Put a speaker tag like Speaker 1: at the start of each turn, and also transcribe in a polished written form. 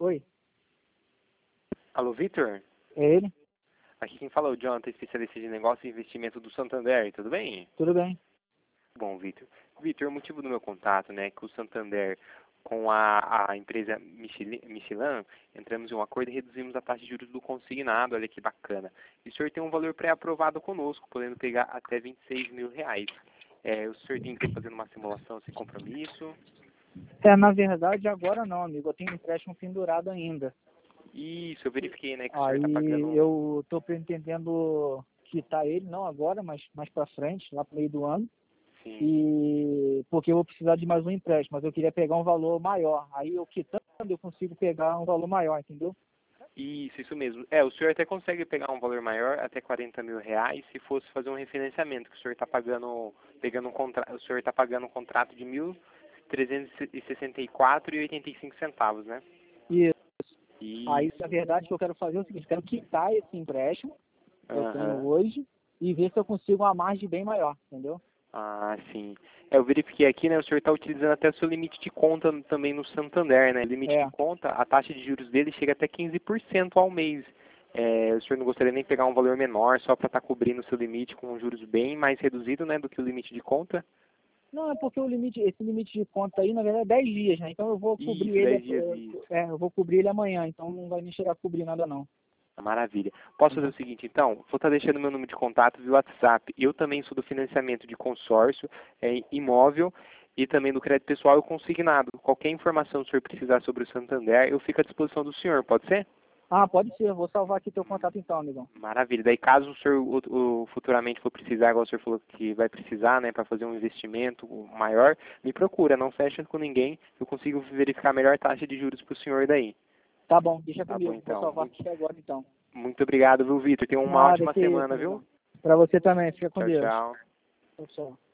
Speaker 1: Oi,
Speaker 2: Alô, Vitor?
Speaker 1: é ele?
Speaker 2: Aqui quem fala é o Jonathan, especialista de negócio e investimento do Santander, tudo bem?
Speaker 1: Tudo bem?
Speaker 2: Bom, Vitor. Vitor, o motivo do meu contato, né, é que o Santander, com a empresa Michelin, entramos em um acordo e reduzimos a taxa de juros do consignado, olha que bacana. E o senhor tem um valor pré-aprovado conosco, podendo pegar até R$ 26.000. O senhor tem que fazer uma simulação sem compromisso.
Speaker 1: Na verdade, agora não, amigo. Eu tenho um empréstimo pendurado ainda.
Speaker 2: Isso, eu verifiquei, né, que o senhor está
Speaker 1: Aí
Speaker 2: pagando...
Speaker 1: eu tô pretendendo quitar ele, não agora, mas mais pra frente, lá pro meio do ano.
Speaker 2: Sim.
Speaker 1: E porque eu vou precisar de mais um empréstimo, mas eu queria pegar um valor maior. Aí eu quitando, eu consigo pegar um valor maior, entendeu?
Speaker 2: Isso mesmo. O senhor até consegue pegar um valor maior, até R$ 40.000, se fosse fazer um refinanciamento, que o senhor está pagando, o senhor está pagando um contrato de 1.364,85 centavos, né?
Speaker 1: E aí, na
Speaker 2: Isso.
Speaker 1: verdade, o que eu quero fazer é o seguinte, eu quero quitar esse empréstimo que eu tenho
Speaker 2: Aham.
Speaker 1: hoje e ver se eu consigo uma margem bem maior, entendeu?
Speaker 2: Ah, sim. Eu verifiquei aqui, né? O senhor está utilizando até o seu limite de conta também no Santander, né? Limite de
Speaker 1: É.
Speaker 2: conta, a taxa de juros dele chega até 15% ao mês. O senhor não gostaria nem de pegar um valor menor só para estar cobrindo o seu limite com juros bem mais reduzido, né, do que o limite de conta?
Speaker 1: Não, é porque esse limite de conta aí, na verdade, é 10 dias, né? Então eu vou cobrir
Speaker 2: Isso,
Speaker 1: ele,
Speaker 2: 10 dias, isso.
Speaker 1: eu vou cobrir ele amanhã, então não vai nem chegar a cobrir nada não.
Speaker 2: Maravilha. Posso fazer
Speaker 1: Entendeu?
Speaker 2: o seguinte, então? Vou estar deixando meu número de contato via WhatsApp. Eu também sou do financiamento de consórcio, imóvel e também do crédito pessoal e consignado. Qualquer informação que o senhor precisar sobre o Santander, eu fico à disposição do senhor, pode ser?
Speaker 1: Ah, pode ser, eu vou salvar aqui teu contato então, amigão.
Speaker 2: Maravilha. Daí, caso o senhor futuramente for precisar, igual o senhor falou que vai precisar, né, para fazer um investimento maior, me procura, não fecha com ninguém. Eu consigo verificar a melhor taxa de juros para o senhor daí.
Speaker 1: Tá bom, deixa
Speaker 2: Tá bom,
Speaker 1: comigo, vou
Speaker 2: então.
Speaker 1: salvar aqui agora então.
Speaker 2: Muito obrigado, viu, Vitor? Tenha uma
Speaker 1: Nada,
Speaker 2: ótima
Speaker 1: que isso,
Speaker 2: semana, viu?
Speaker 1: amigão. Pra você também, fica com
Speaker 2: Tchau,
Speaker 1: Deus.
Speaker 2: tchau.
Speaker 1: Tchau, tchau.